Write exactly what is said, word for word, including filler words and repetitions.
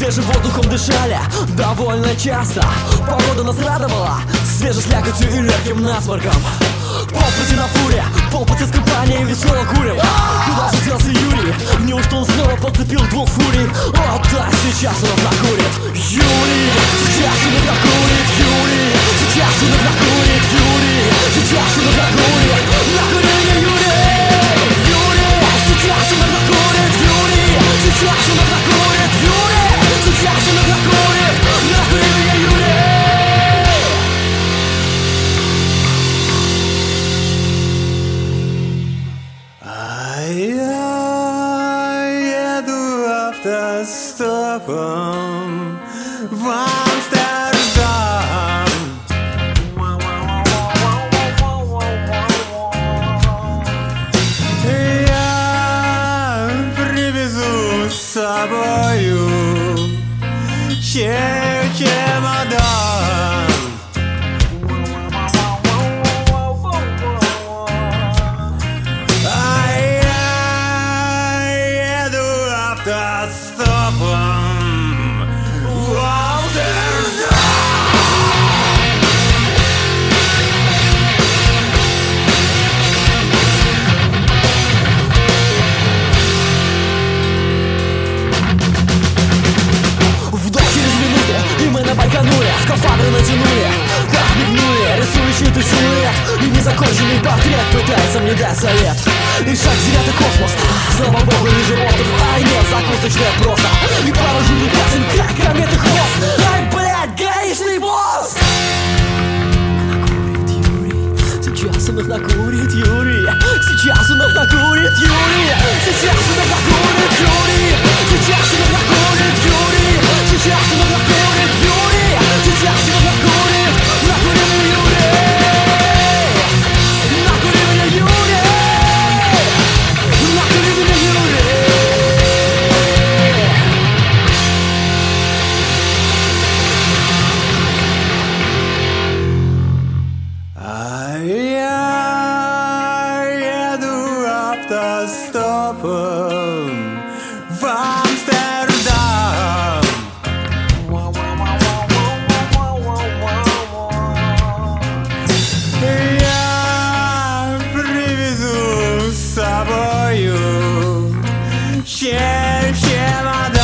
свежим воздухом дышали довольно часто. Погода нас радовала свежей слякотью и легким насморком. Полпути на фуре, полпути с компанией весело курим. Куда же делся Юрий? Неужто он снова подцепил двух фурий? О да, сейчас он их накурит. Юрий, сейчас он их накурит. Юрий, сейчас он их накурит. Юрий, сейчас он их накурит. Накури меня, Юрий! Юрий, сейчас он их накурит. Юрий, сейчас он их накурит. Юрий, сейчас он их накурит. Накури меня, Юрий! Я еду автостопом в Амстердам. Я привезу с собою чемодан. Автостопом в Амстердам. Вдох через минуту, и мы на Байконуре. Скафандры натянули, как мигнули, рисующий ты силуэт. И незаконченный портрет пытается мне дать совет. И шаг в девятый космос, слава богу, ниже остров. Ай, нет, закусочная просто. И пару жирных песен, как кометы хвост. Ай, блядь, гаишный босс. Сейчас он их накурит, Юрий. Сейчас он их накурит, Юрий. Сейчас он их накурит, Юрий. Сейчас он их накурит, Юрий. Сейчас он их накурит, Юрий. Сейчас он их накурит. Накури меня, Юрий. Накури меня, Юрий. Накури меня, Юрий. А я еду автостопом в Амстердам. Я привезу с собою чемодан.